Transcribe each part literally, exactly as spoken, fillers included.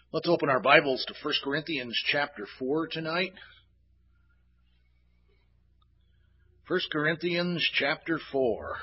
Let's open our Bibles to First Corinthians chapter four tonight. First Corinthians chapter four.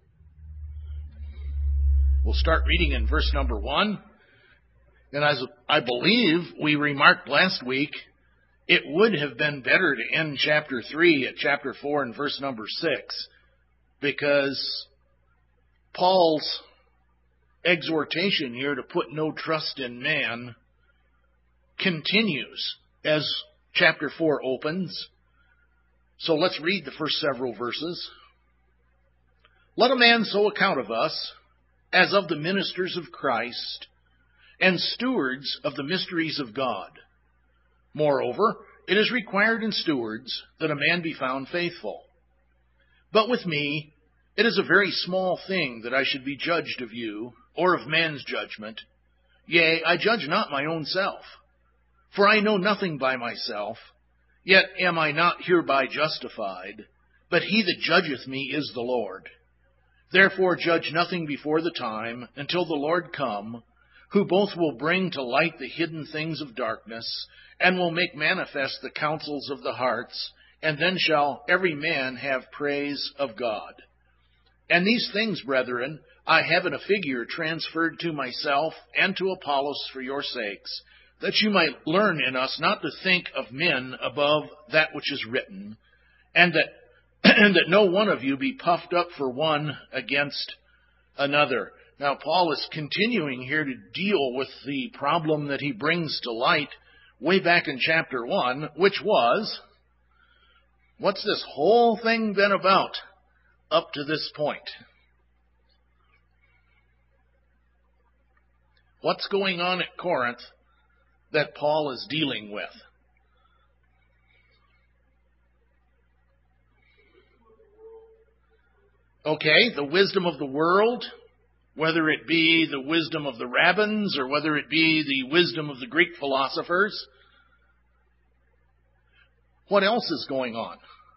We'll start reading in verse number one. And as I believe we remarked last week, it would have been better to end chapter three at chapter four and verse number six, because Paul's exhortation here to put no trust in man continues as chapter four opens. So let's read the first several verses. Let a man so account of us as of the ministers of Christ and stewards of the mysteries of God. Moreover, it is required in stewards that a man be found faithful. But with me, it is a very small thing that I should be judged of you, or of man's judgment. Yea, I judge not my own self. For I know nothing by myself, yet am I not hereby justified, but he that judgeth me is the Lord. Therefore judge nothing before the time, until the Lord come, who both will bring to light the hidden things of darkness, and will make manifest the counsels of the hearts, and then shall every man have praise of God. And these things, brethren, I have in a figure transferred to myself and to Apollos for your sakes, that you might learn in us not to think of men above that which is written, and that and that no one of you be puffed up for one against another. Now, Paul is continuing here to deal with the problem that he brings to light way back in chapter one, which was, what's this whole thing been about up to this point? What's going on at Corinth that Paul is dealing with? Okay, the wisdom of the world, whether it be the wisdom of the rabbins or whether it be the wisdom of the Greek philosophers. What else is going on?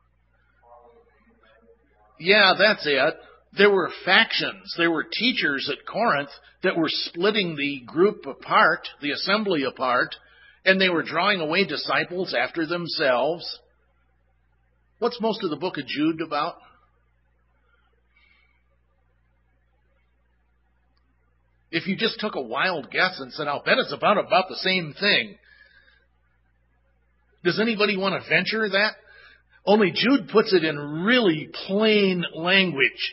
Yeah, that's it. There were factions. There were teachers at Corinth that were splitting the group apart, the assembly apart, and they were drawing away disciples after themselves. What's most of the book of Jude about? If you just took a wild guess and said, I'll bet it's about, about the same thing. Does anybody want to venture that? Only Jude puts it in really plain language.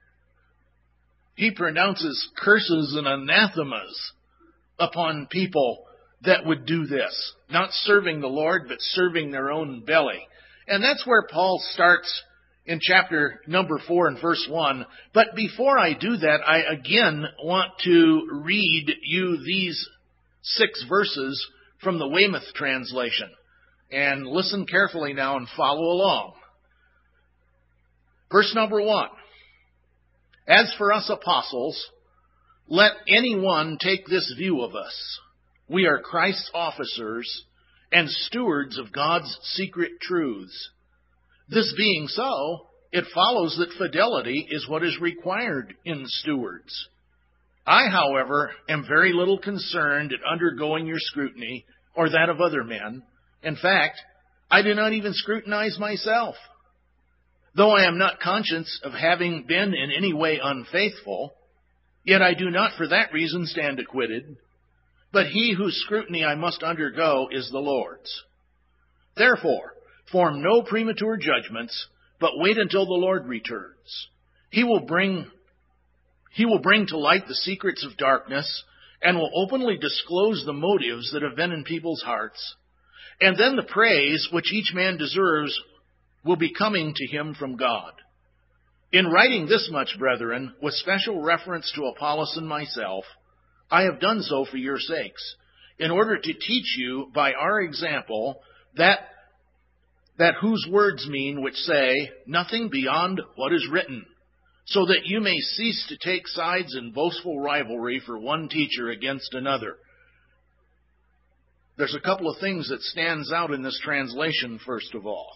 He pronounces curses and anathemas upon people that would do this. Not serving the Lord, but serving their own belly. And that's where Paul starts in chapter number four and verse one. But before I do that, I again want to read you these six verses from the Weymouth translation. And listen carefully now and follow along. Verse number one. As for us apostles, let anyone take this view of us. We are Christ's officers and stewards of God's secret truths. This being so, it follows that fidelity is what is required in stewards. I, however, am very little concerned at undergoing your scrutiny or that of other men. In fact, I do not even scrutinize myself. Though I am not conscious of having been in any way unfaithful, yet I do not for that reason stand acquitted. But he whose scrutiny I must undergo is the Lord's. Therefore, form no premature judgments, but wait until the Lord returns. He will bring, he will bring to light the secrets of darkness and will openly disclose the motives that have been in people's hearts. And then the praise which each man deserves will be coming to him from God. In writing this much, brethren, with special reference to Apollos and myself, I have done so for your sakes, in order to teach you by our example that, that whose words mean which say, nothing beyond what is written, so that you may cease to take sides in boastful rivalry for one teacher against another. There's a couple of things that stands out in this translation, first of all.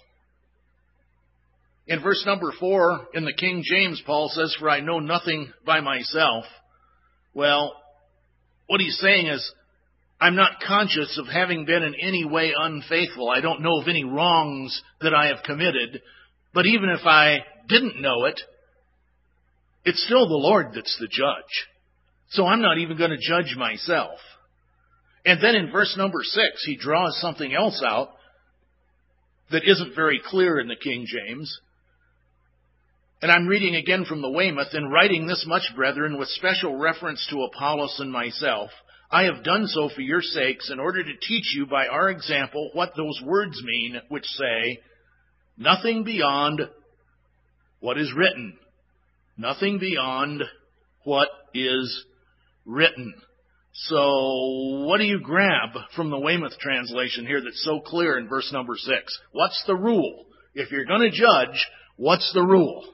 In verse number four, in the King James, Paul says, for I know nothing by myself. Well, what he's saying is, I'm not conscious of having been in any way unfaithful. I don't know of any wrongs that I have committed. But even if I didn't know it, it's still the Lord that's the judge. So I'm not even going to judge myself. And then in verse number six, he draws something else out that isn't very clear in the King James. And I'm reading again from the Weymouth. In writing this much, brethren, with special reference to Apollos and myself, I have done so for your sakes in order to teach you by our example what those words mean which say, nothing beyond what is written. Nothing beyond what is written. So what do you grab from the Weymouth translation here that's so clear in verse number six? What's the rule? If you're going to judge, what's the rule?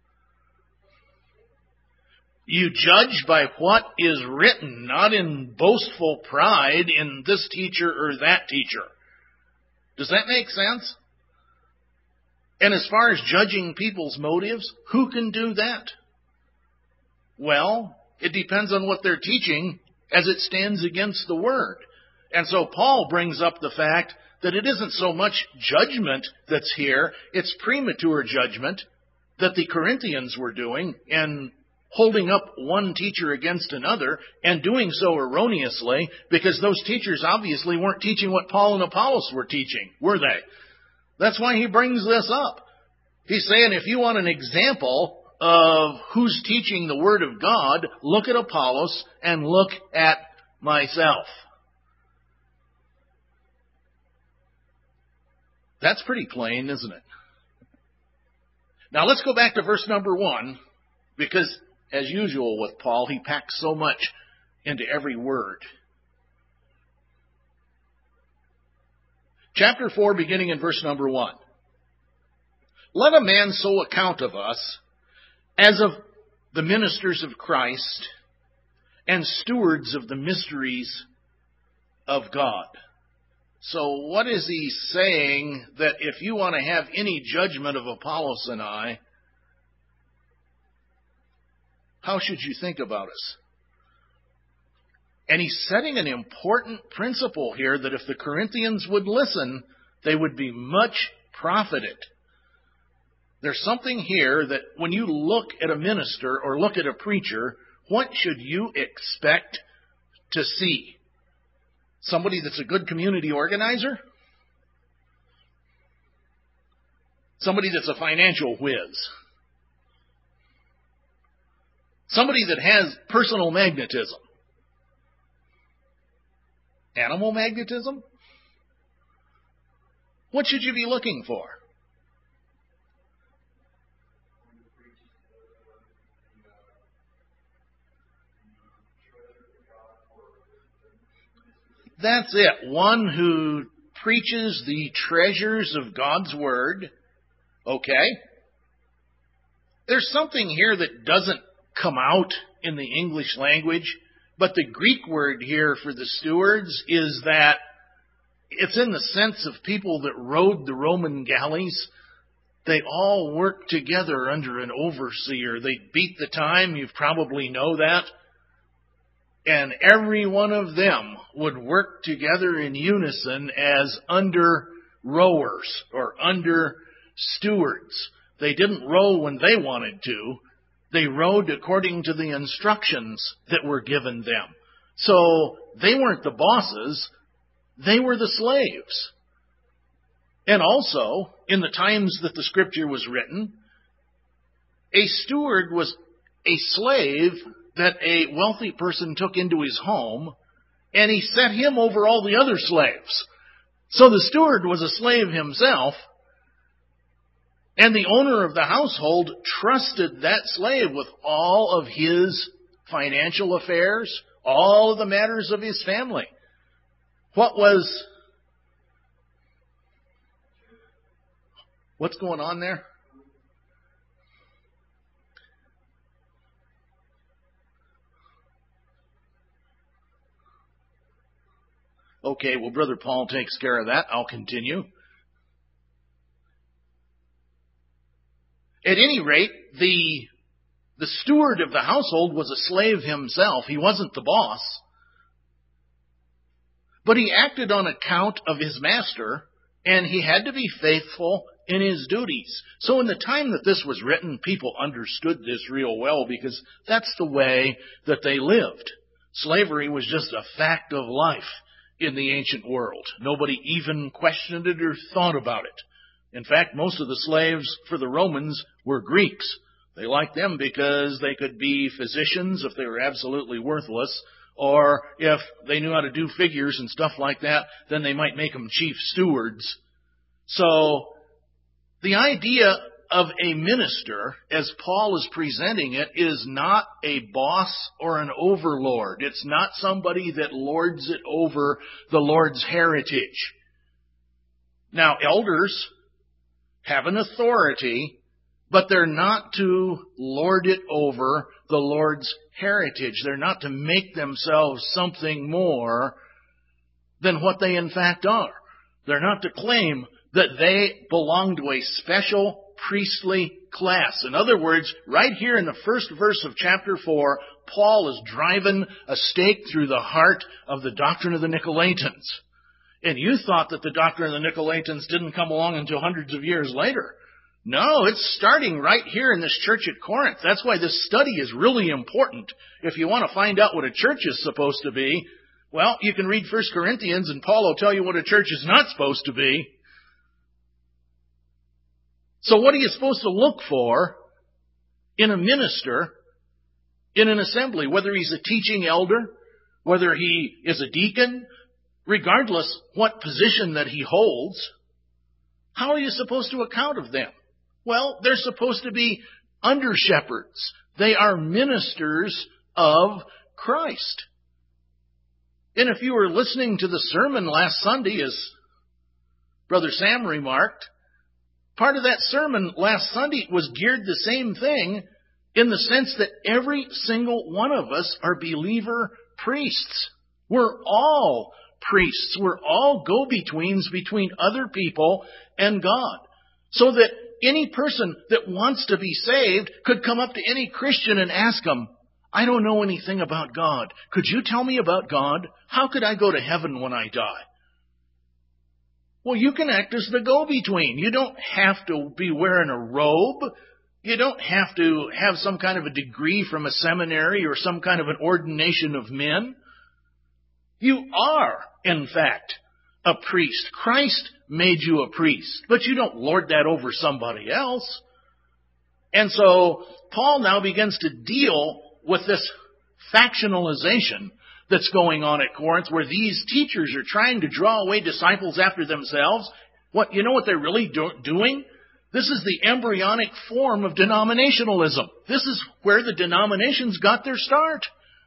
You judge by what is written, not in boastful pride in this teacher or that teacher. Does that make sense? And as far as judging people's motives, who can do that? Well, it depends on what they're teaching as it stands against the Word. And so Paul brings up the fact that it isn't so much judgment that's here, it's premature judgment that the Corinthians were doing and holding up one teacher against another and doing so erroneously because those teachers obviously weren't teaching what Paul and Apollos were teaching, were they? That's why he brings this up. He's saying if you want an example of who's teaching the Word of God, look at Apollos and look at myself. That's pretty plain, isn't it? Now let's go back to verse number one, because as usual with Paul, he packs so much into every word. Chapter four, beginning in verse number one. Let a man so account of us as of the ministers of Christ and stewards of the mysteries of God. So what is he saying? That if you want to have any judgment of Apollos and I, how should you think about us? And he's setting an important principle here that if the Corinthians would listen, they would be much profited. There's something here that when you look at a minister or look at a preacher, what should you expect to see? Somebody that's a good community organizer? Somebody that's a financial whiz? Somebody that has personal magnetism? Animal magnetism? What should you be looking for? That's it. One who preaches the treasures of God's Word. Okay. There's something here that doesn't come out in the English language, but the Greek word here for the stewards is that it's in the sense of people that rode the Roman galleys. They all worked together under an overseer. They beat the time. You probably know that. And every one of them would work together in unison as under rowers or under stewards. They didn't row when they wanted to. They rowed according to the instructions that were given them. So they weren't the bosses. They were the slaves. And also, in the times that the scripture was written, a steward was a slave that a wealthy person took into his home, and he set him over all the other slaves. So the steward was a slave himself, and the owner of the household trusted that slave with all of his financial affairs, all of the matters of his family. What was... What's going on there? Okay, well, Brother Paul takes care of that. I'll continue. At any rate, the, the steward of the household was a slave himself. He wasn't the boss. But he acted on account of his master, and he had to be faithful in his duties. So in the time that this was written, people understood this real well because that's the way that they lived. Slavery was just a fact of life in the ancient world. Nobody even questioned it or thought about it. In fact, most of the slaves for the Romans were Greeks. They liked them because they could be physicians if they were absolutely worthless, or if they knew how to do figures and stuff like that, then they might make them chief stewards. So the idea of a minister, as Paul is presenting it, is not a boss or an overlord. It's not somebody that lords it over the Lord's heritage. Now, elders have an authority, but they're not to lord it over the Lord's heritage. They're not to make themselves something more than what they in fact are. They're not to claim that they belong to a special priestly class. In other words, right here in the first verse of chapter four, Paul is driving a stake through the heart of the doctrine of the Nicolaitans. And you thought that the doctrine of the Nicolaitans didn't come along until hundreds of years later. No, it's starting right here in this church at Corinth. That's why this study is really important. If you want to find out what a church is supposed to be, well, you can read First Corinthians and Paul will tell you what a church is not supposed to be. So what are you supposed to look for in a minister in an assembly? Whether he's a teaching elder, whether he is a deacon, regardless what position that he holds, how are you supposed to account of them? Well, they're supposed to be under-shepherds. They are ministers of Christ. And if you were listening to the sermon last Sunday, as Brother Sam remarked, part of that sermon last Sunday was geared the same thing in the sense that every single one of us are believer priests. We're all priests. We're all go-betweens between other people and God. So that any person that wants to be saved could come up to any Christian and ask them, I don't know anything about God. Could you tell me about God? How could I go to heaven when I die? Well, you can act as the go-between. You don't have to be wearing a robe. You don't have to have some kind of a degree from a seminary or some kind of an ordination of men. You are, in fact, a priest. Christ made you a priest, but you don't lord that over somebody else. And so Paul now begins to deal with this factionalization that's going on at Corinth, where these teachers are trying to draw away disciples after themselves. What, you know what they're really do- doing? This is the embryonic form of denominationalism. This is where the denominations got their start.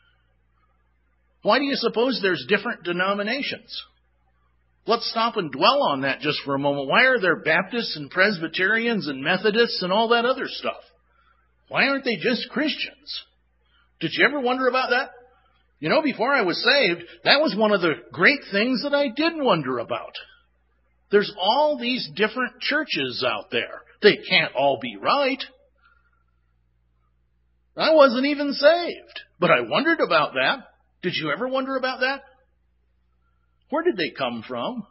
Why do you suppose there's different denominations? Let's stop and dwell on that just for a moment. Why are there Baptists and Presbyterians and Methodists and all that other stuff? Why aren't they just Christians? Did you ever wonder about that? You know, before I was saved, that was one of the great things that I did wonder about. There's all these different churches out there. They can't all be right. I wasn't even saved, but I wondered about that. Did you ever wonder about that? Where did they come from?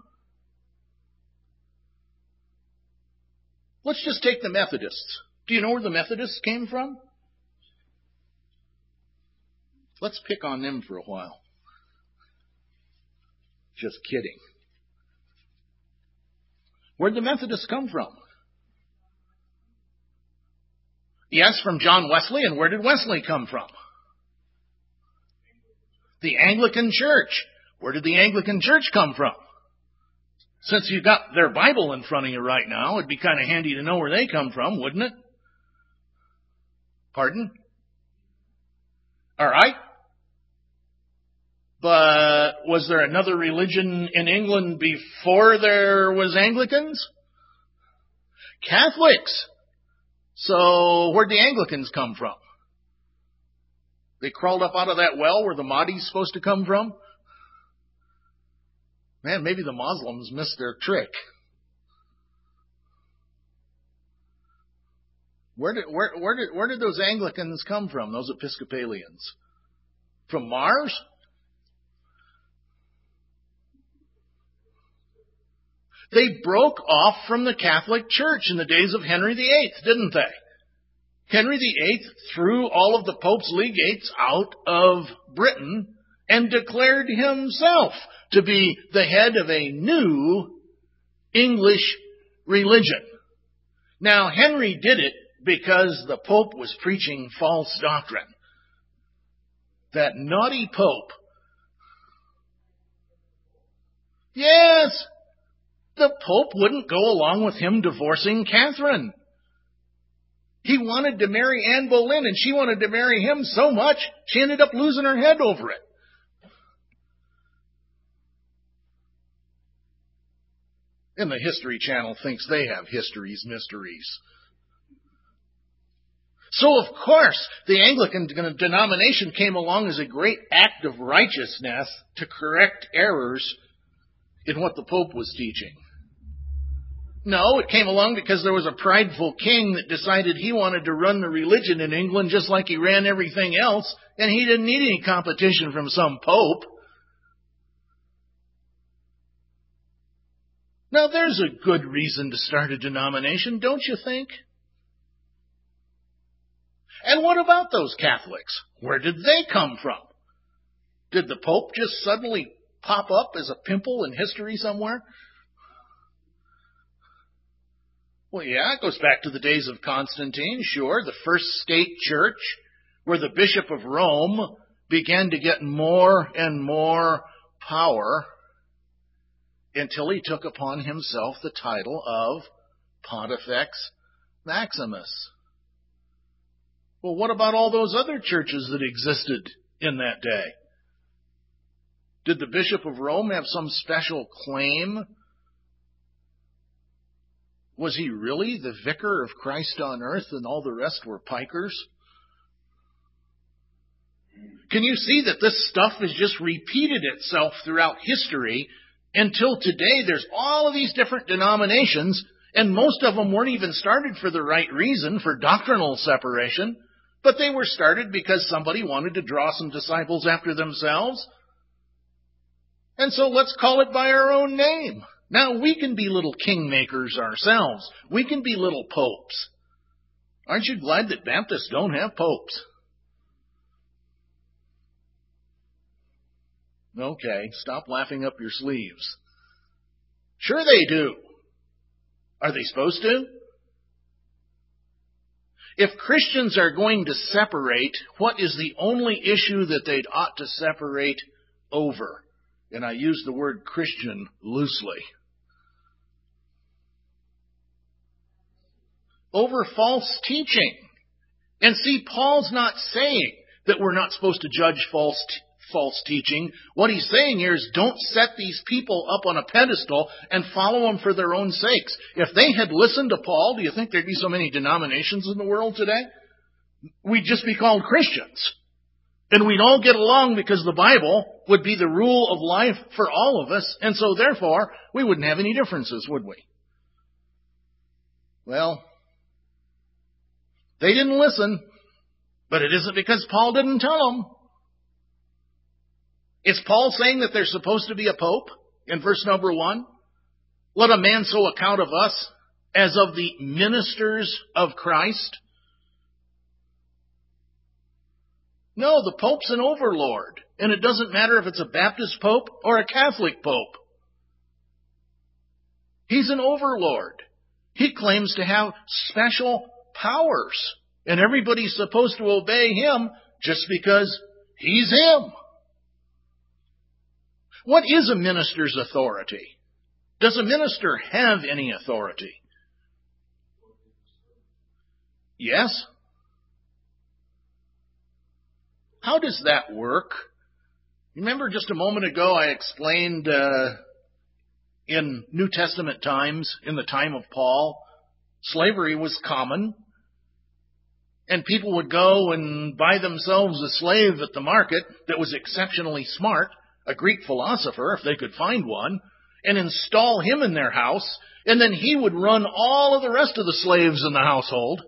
Let's just take the Methodists. Do you know where the Methodists came from? Let's pick on them for a while. Just kidding. Where'd the Methodists come from? Yes, from John Wesley. And where did Wesley come from? The Anglican Church. Where did the Anglican Church come from? Since you've got their Bible in front of you right now, it'd be kind of handy to know where they come from, wouldn't it? Pardon? All right. But was there another religion in England before there was Anglicans? Catholics. So where'd the Anglicans come from? They crawled up out of that well where the Mahdi's supposed to come from? Man, maybe the Muslims missed their trick. Where did, where, where did, where did those Anglicans come from, those Episcopalians? From Mars? They broke off from the Catholic Church in the days of Henry the Eighth, didn't they? Henry the Eighth threw all of the Pope's legates out of Britain and declared himself to be the head of a new English religion. Now, Henry did it because the Pope was preaching false doctrine. That naughty Pope. Yes, the Pope wouldn't go along with him divorcing Catherine. He wanted to marry Anne Boleyn, and she wanted to marry him so much, she ended up losing her head over it. And the History Channel thinks they have history's mysteries. So, of course, the Anglican denomination came along as a great act of righteousness to correct errors in what the Pope was teaching. No, it came along because there was a prideful king that decided he wanted to run the religion in England just like he ran everything else, and he didn't need any competition from some pope. Now, there's a good reason to start a denomination, don't you think? And what about those Catholics? Where did they come from? Did the Pope just suddenly pop up as a pimple in history somewhere? Well, yeah, it goes back to the days of Constantine, sure, the first state church, where the Bishop of Rome began to get more and more power until he took upon himself the title of Pontifex Maximus. Well, what about all those other churches that existed in that day? Did the Bishop of Rome have some special claim? Was he really the vicar of Christ on earth and all the rest were pikers? Can you see that this stuff has just repeated itself throughout history until today? There's all of these different denominations, and most of them weren't even started for the right reason, for doctrinal separation, but they were started because somebody wanted to draw some disciples after themselves. And so let's call it by our own name. Now, we can be little kingmakers ourselves. We can be little popes. Aren't you glad that Baptists don't have popes? Okay, stop laughing up your sleeves. Sure they do. Are they supposed to? If Christians are going to separate, what is the only issue that they'd ought to separate over? And I use the word Christian loosely. Over false teaching. And see, Paul's not saying that we're not supposed to judge false t- false teaching. What he's saying here is don't set these people up on a pedestal and follow them for their own sakes. If they had listened to Paul, do you think there'd be so many denominations in the world today? We'd just be called Christians. And we'd all get along because the Bible would be the rule of life for all of us. And so therefore, we wouldn't have any differences, would we? Well, they didn't listen, but it isn't because Paul didn't tell them. Is Paul saying that there's supposed to be a pope in verse number one? Let a man so account of us as of the ministers of Christ. No, the Pope's an overlord, and it doesn't matter if it's a Baptist Pope or a Catholic Pope. He's an overlord. He claims to have special powers, and everybody's supposed to obey him just because he's him. What is a minister's authority? Does a minister have any authority? Yes. How does that work? Remember just a moment ago I explained uh, in New Testament times, in the time of Paul, slavery was common. And people would go and buy themselves a slave at the market that was exceptionally smart, a Greek philosopher, if they could find one, and install him in their house, and then he would run all of the rest of the slaves in the household.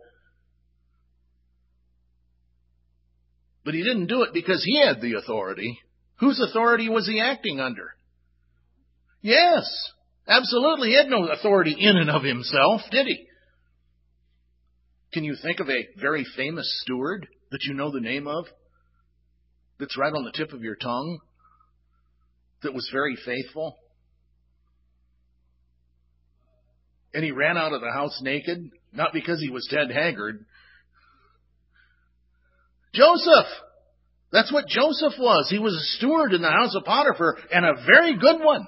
But he didn't do it because he had the authority. Whose authority was he acting under? Yes, Absolutely, he had no authority in and of himself, did he? Can you think of a very famous steward that you know the name of, that's right on the tip of your tongue, that was very faithful? And he ran out of the house naked, not because he was Ted Haggard. Joseph! That's what Joseph was. He was a steward in the house of Potiphar, and a very good one.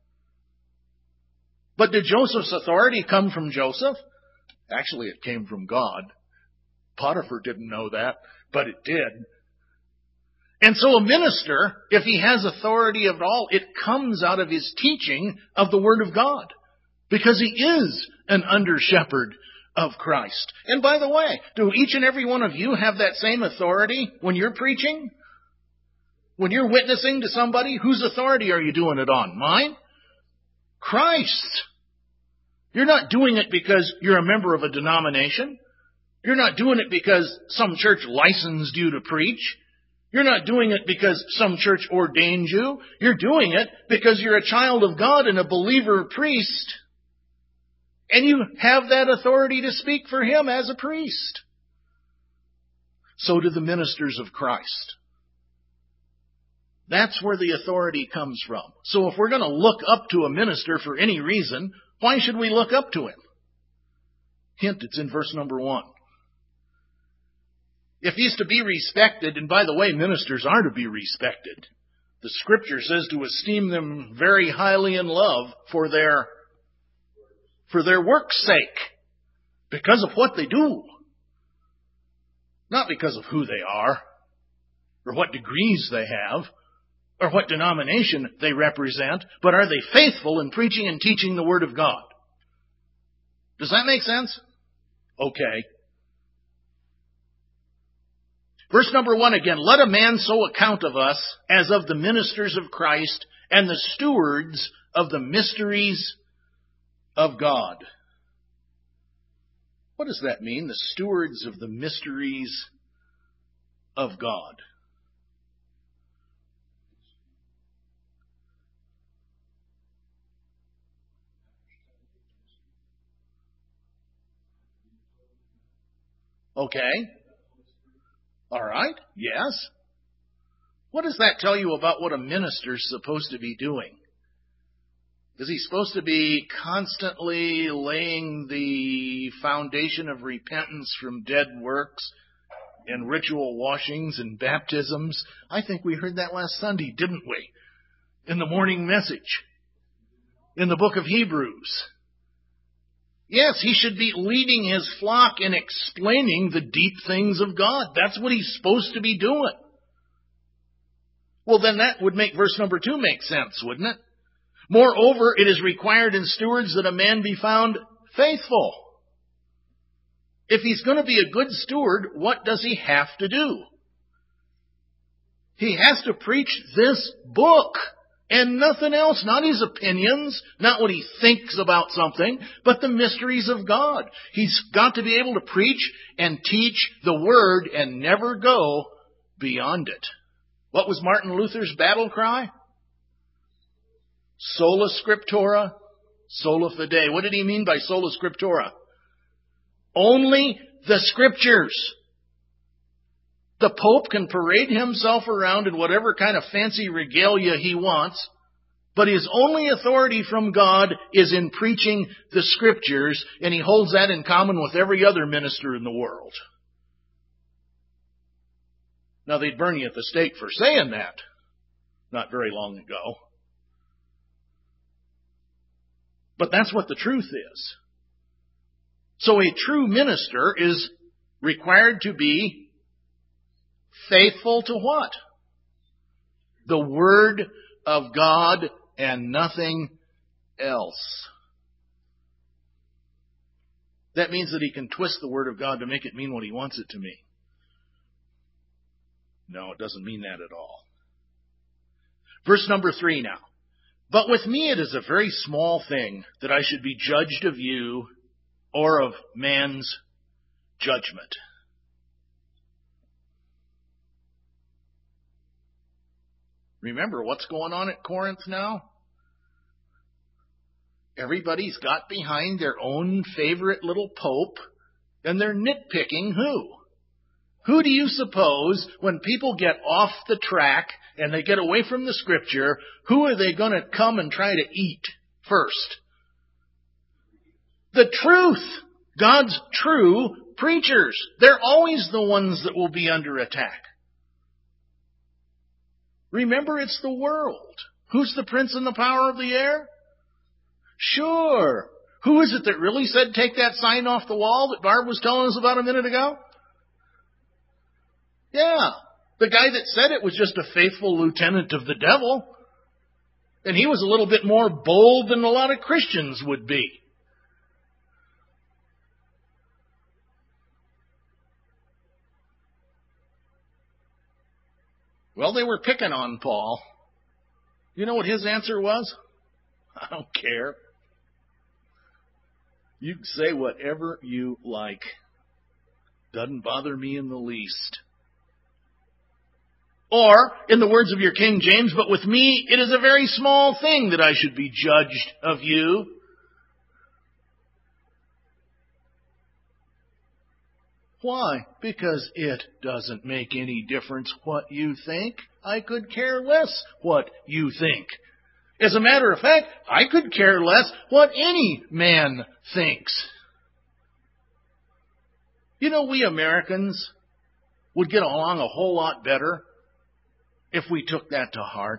But did Joseph's authority come from Joseph? Actually, it came from God. Potiphar didn't know that, but it did. And so a minister, if he has authority at all, it comes out of his teaching of the Word of God. Because he is an under-shepherd of Christ. And by the way, do each and every one of you have that same authority when you're preaching? When you're witnessing to somebody, whose authority are you doing it on? Mine? Christ. You're not doing it because you're a member of a denomination. You're not doing it because some church licensed you to preach. You're not doing it because some church ordained you. You're doing it because you're a child of God and a believer priest. And you have that authority to speak for Him as a priest. So do the ministers of Christ. That's where the authority comes from. So if we're going to look up to a minister for any reason, why should we look up to him? Hint, it's in verse number one. If he's to be respected, and by the way, ministers are to be respected. The Scripture says to esteem them very highly in love for their, for their work's sake. Because of what they do. Not because of who they are, or what degrees they have, or what denomination they represent, but are they faithful in preaching and teaching the Word of God? Does that make sense? Okay. Verse number one again, let a man so account of us as of the ministers of Christ and the stewards of the mysteries of God. What does that mean? The stewards of the mysteries of God. Okay. All right. Yes. What does that tell you about what a minister's supposed to be doing? Is he supposed to be constantly laying the foundation of repentance from dead works and ritual washings and baptisms? I think we heard that last Sunday, didn't we? In the morning message. In the book of Hebrews. Yes, he should be leading his flock and explaining the deep things of God. That's what he's supposed to be doing. Well, then that would make verse number two make sense, wouldn't it? Moreover, it is required in stewards that a man be found faithful. If he's going to be a good steward, what does he have to do? He has to preach this book. And nothing else, not his opinions, not what he thinks about something, but the mysteries of God. He's got to be able to preach and teach the Word and never go beyond it. What was Martin Luther's battle cry? Sola Scriptura, sola fide. What did he mean by sola Scriptura? Only the Scriptures. The Pope can parade himself around in whatever kind of fancy regalia he wants, but his only authority from God is in preaching the Scriptures, and he holds that in common with every other minister in the world. Now, they'd burn you at the stake for saying that not very long ago. But that's what the truth is. So a true minister is required to be faithful to what? The Word of God and nothing else. That means that he can twist the Word of God to make it mean what he wants it to mean. No, it doesn't mean that at all. Verse number three now. But with me it is a very small thing that I should be judged of you or of man's judgment. Remember what's going on at Corinth now? Everybody's got behind their own favorite little pope, and they're nitpicking who? Who do you suppose, when people get off the track and they get away from the Scripture, who are they going to come and try to eat first? The truth. God's true preachers. They're always the ones that will be under attack. Remember, it's the world. Who's the prince and the power of the air? Sure. Who is it that really said take that sign off the wall that Barb was telling us about a minute ago? Yeah. The guy that said it was just a faithful lieutenant of the devil. And he was a little bit more bold than a lot of Christians would be. Well, they were picking on Paul. You know what his answer was? I don't care. You can say whatever you like. Doesn't bother me in the least. Or, in the words of your King James, but with me it is a very small thing that I should be judged of you. Why? Because it doesn't make any difference what you think. I could care less what you think. As a matter of fact, I could care less what any man thinks. You know, we Americans would get along a whole lot better if we took that to heart.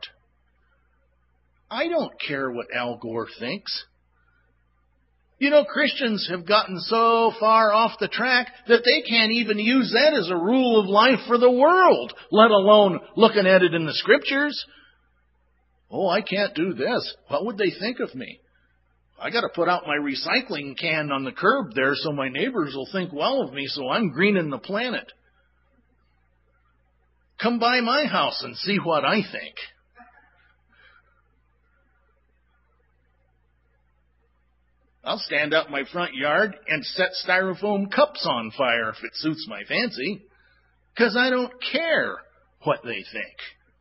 I don't care what Al Gore thinks. You know, Christians have gotten so far off the track that they can't even use that as a rule of life for the world, let alone looking at it in the Scriptures. Oh, I can't do this. What would they think of me? I got to put out my recycling can on the curb there so my neighbors will think well of me, so I'm greening the planet. Come by my house and see what I think. I'll stand out in my front yard and set styrofoam cups on fire if it suits my fancy, because I don't care what they think.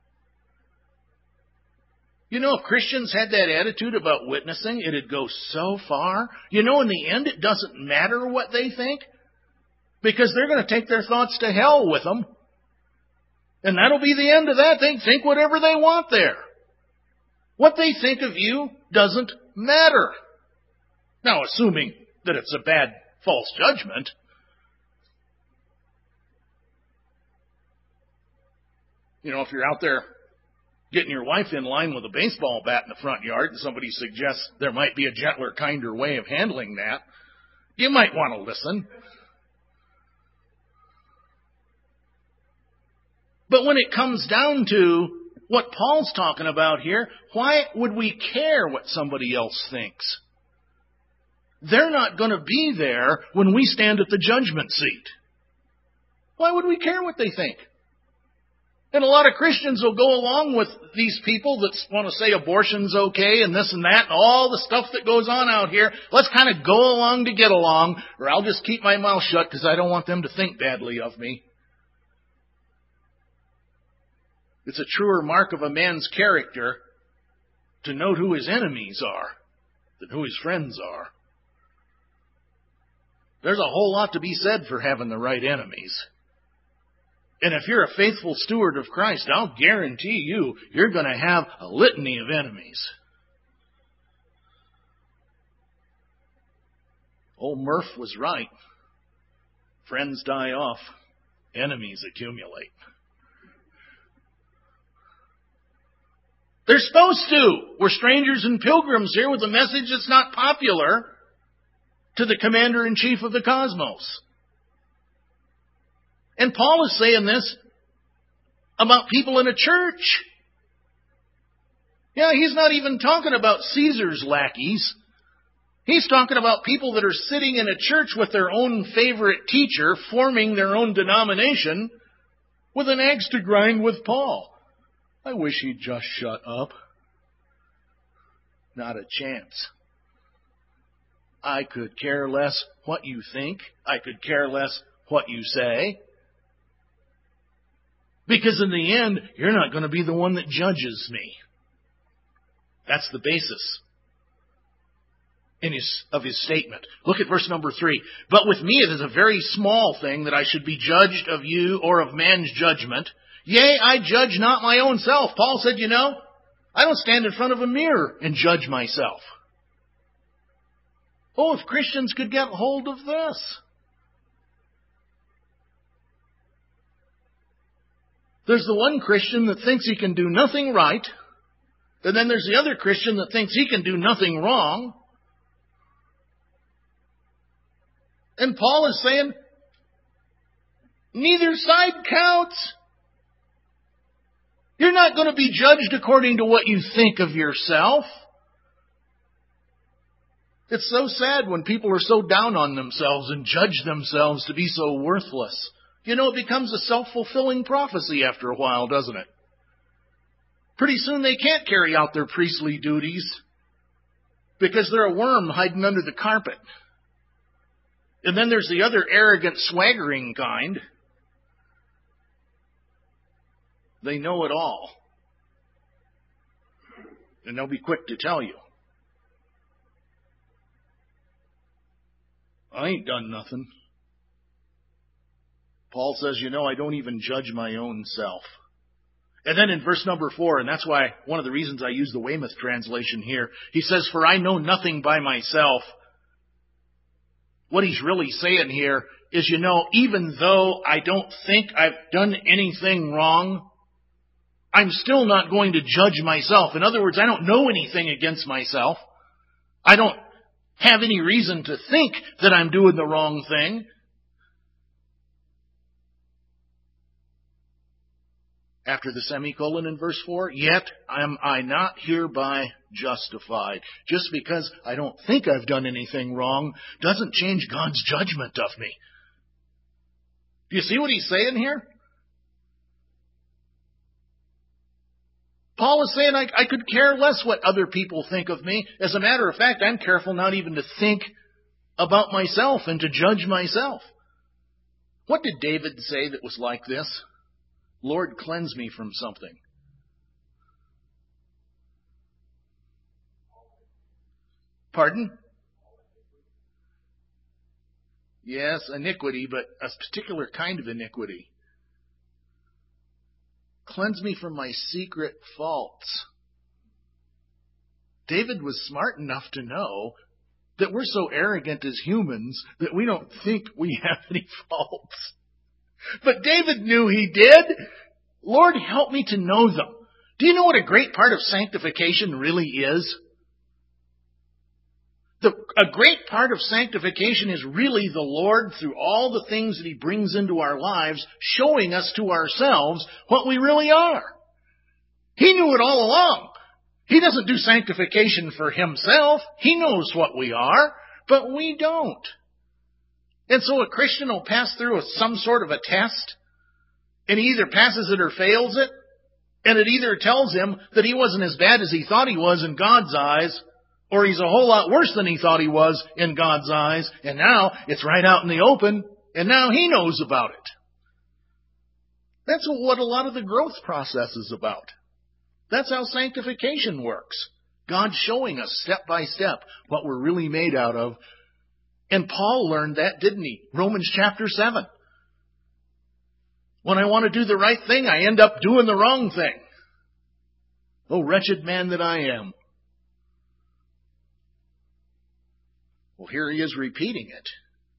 You know, if Christians had that attitude about witnessing, it'd go so far. You know, in the end, it doesn't matter what they think, because they're going to take their thoughts to hell with them. And that'll be the end of that. They think whatever they want there. What they think of you doesn't matter. Now, assuming that it's a bad, false judgment. You know, if you're out there getting your wife in line with a baseball bat in the front yard and somebody suggests there might be a gentler, kinder way of handling that, you might want to listen. But when it comes down to what Paul's talking about here, why would we care what somebody else thinks? They're not going to be there when we stand at the judgment seat. Why would we care what they think? And a lot of Christians will go along with these people that want to say abortion's okay and this and that and all the stuff that goes on out here. Let's kind of go along to get along, or I'll just keep my mouth shut because I don't want them to think badly of me. It's a truer mark of a man's character to note who his enemies are than who his friends are. There's a whole lot to be said for having the right enemies. And if you're a faithful steward of Christ, I'll guarantee you, you're going to have a litany of enemies. Old Murph was right. Friends die off, enemies accumulate. They're supposed to. We're strangers and pilgrims here with a message that's not popular to the commander-in-chief of the cosmos. And Paul is saying this about people in a church. Yeah, he's not even talking about Caesar's lackeys. He's talking about people that are sitting in a church with their own favorite teacher, forming their own denomination, with an axe to grind with Paul. I wish he'd just shut up. Not a chance. I could care less what you think. I could care less what you say. Because in the end, you're not going to be the one that judges me. That's the basis. in his, of his statement. Look at verse number three. But with me it is a very small thing that I should be judged of you or of man's judgment. Yea, I judge not my own self. Paul said, you know, I don't stand in front of a mirror and judge myself. Oh, if Christians could get hold of this. There's the one Christian that thinks he can do nothing right, and then there's the other Christian that thinks he can do nothing wrong. And Paul is saying, neither side counts. You're not going to be judged according to what you think of yourself. It's so sad when people are so down on themselves and judge themselves to be so worthless. You know, it becomes a self-fulfilling prophecy after a while, doesn't it? Pretty soon they can't carry out their priestly duties because they're a worm hiding under the carpet. And then there's the other arrogant, swaggering kind. They know it all. And they'll be quick to tell you, I ain't done nothing. Paul says, you know, I don't even judge my own self. And then in verse number four, and that's why one of the reasons I use the Weymouth translation here, he says, for I know nothing by myself. What he's really saying here is, you know, even though I don't think I've done anything wrong, I'm still not going to judge myself. In other words, I don't know anything against myself. I don't have any reason to think that I'm doing the wrong thing. After the semicolon in verse four, yet am I not hereby justified. Just because I don't think I've done anything wrong doesn't change God's judgment of me. Do you see what he's saying here? Paul is saying I, I could care less what other people think of me. As a matter of fact, I'm careful not even to think about myself and to judge myself. What did David say that was like this? Lord, cleanse me from something. Pardon? Yes, iniquity, but a particular kind of iniquity. Cleanse me from my secret faults. David was smart enough to know that we're so arrogant as humans that we don't think we have any faults. But David knew he did. Lord, help me to know them. Do you know what a great part of sanctification really is? The, a great part of sanctification is really the Lord, through all the things that He brings into our lives, showing us to ourselves what we really are. He knew it all along. He doesn't do sanctification for Himself. He knows what we are, but we don't. And so a Christian will pass through some sort of a test, and he either passes it or fails it, and it either tells him that he wasn't as bad as he thought he was in God's eyes, or he's a whole lot worse than he thought he was in God's eyes, and now it's right out in the open, and now he knows about it. That's what a lot of the growth process is about. That's how sanctification works. God showing us step by step what we're really made out of. And Paul learned that, didn't he? Romans chapter seven. When I want to do the right thing, I end up doing the wrong thing. Oh, wretched man that I am. Well, here he is repeating it.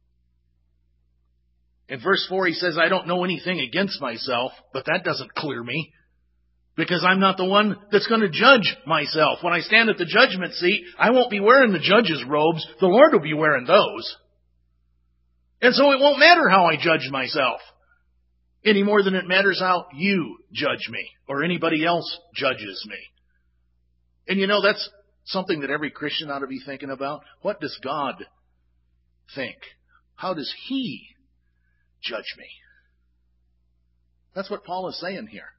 In verse four, he says, I don't know anything against myself, but that doesn't clear me. Because I'm not the one that's going to judge myself. When I stand at the judgment seat, I won't be wearing the judge's robes. The Lord will be wearing those. And so it won't matter how I judge myself, any more than it matters how you judge me or anybody else judges me. And you know, that's something that every Christian ought to be thinking about. What does God think? How does He judge me? That's what Paul is saying here.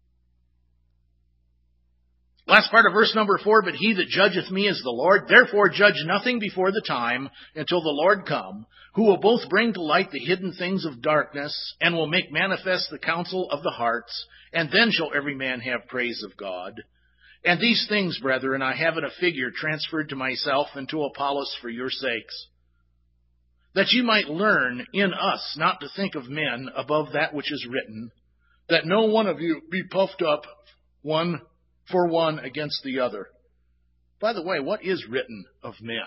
Last part of verse number four, but he that judgeth me is the Lord. Therefore judge nothing before the time until the Lord come, who will both bring to light the hidden things of darkness, and will make manifest the counsel of the hearts, and then shall every man have praise of God. And these things, brethren, I have in a figure transferred to myself and to Apollos for your sakes, that you might learn in us not to think of men above that which is written, that no one of you be puffed up one for one against the other. By the way, what is written of men?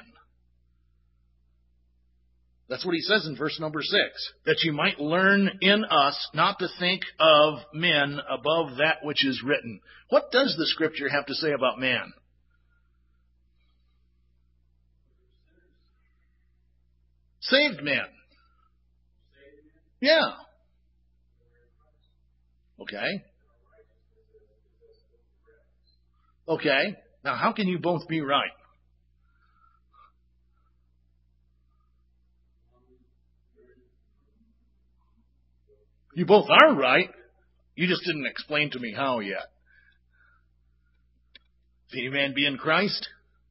That's what he says in verse number six, that you might learn in us not to think of men above that which is written. What does the Scripture have to say about man? Saved men. Yeah. Okay. Okay. Now, how can you both be right? You both are right. You just didn't explain to me how yet. If any man be in Christ.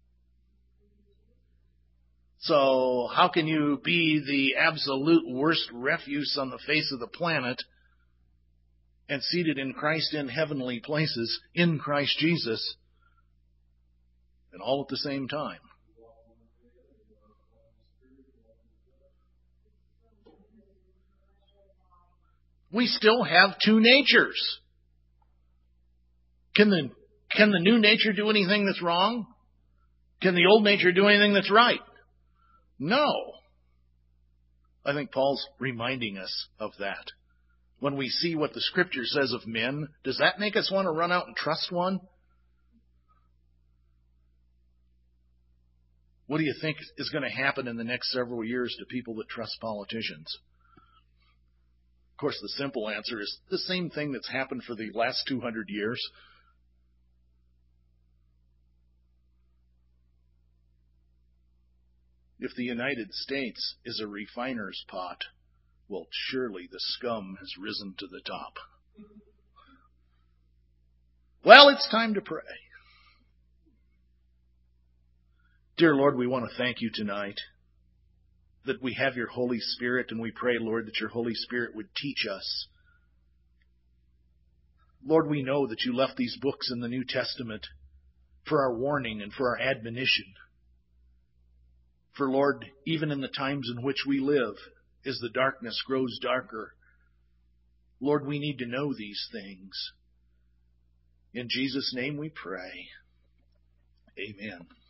So how can you be the absolute worst refuse on the face of the planet and seated in Christ in heavenly places in Christ Jesus, and all at the same time? We still have two natures. Can the, can the new nature do anything that's wrong? Can the old nature do anything that's right? No. I think Paul's reminding us of that. When we see what the Scripture says of men, does that make us want to run out and trust one? What do you think is going to happen in the next several years to people that trust politicians? Of course, the simple answer is the same thing that's happened for the last two hundred years. If the United States is a refiner's pot, well, surely the scum has risen to the top. Well, it's time to pray. Dear Lord, we want to thank you tonight that we have your Holy Spirit, and we pray, Lord, that your Holy Spirit would teach us. Lord, we know that you left these books in the New Testament for our warning and for our admonition. For, Lord, even in the times in which we live, as the darkness grows darker, Lord, we need to know these things. In Jesus' name we pray. Amen.